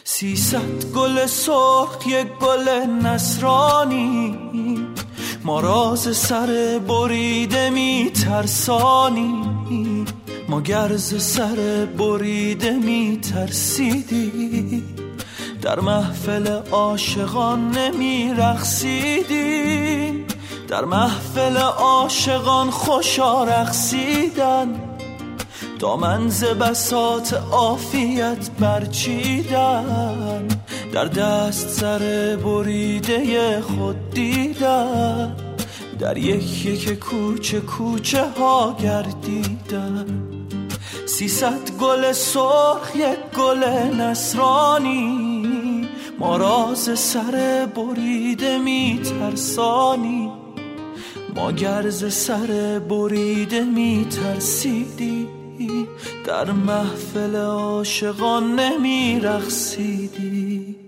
300 گل سرخ یک گل نصرانی، ما راز سر بریده می ترسانی، ما گرز سر بریده می ترسیدی، در محفل عاشقان نمی رقصیدی، در محفل عاشقان خوشا رقصیدن، دامن ز بساط عافیت برچیدن، در دست سر بریده خود دیدن، در یک یک کوچه کوچه ها گردیدن. 300 گل سرخ یک گل نصرانی، ما راز سر بریده می ترسانی، ما گرز سر بریده می ترسیدی، در محفل عاشقان نمی رقصیدی.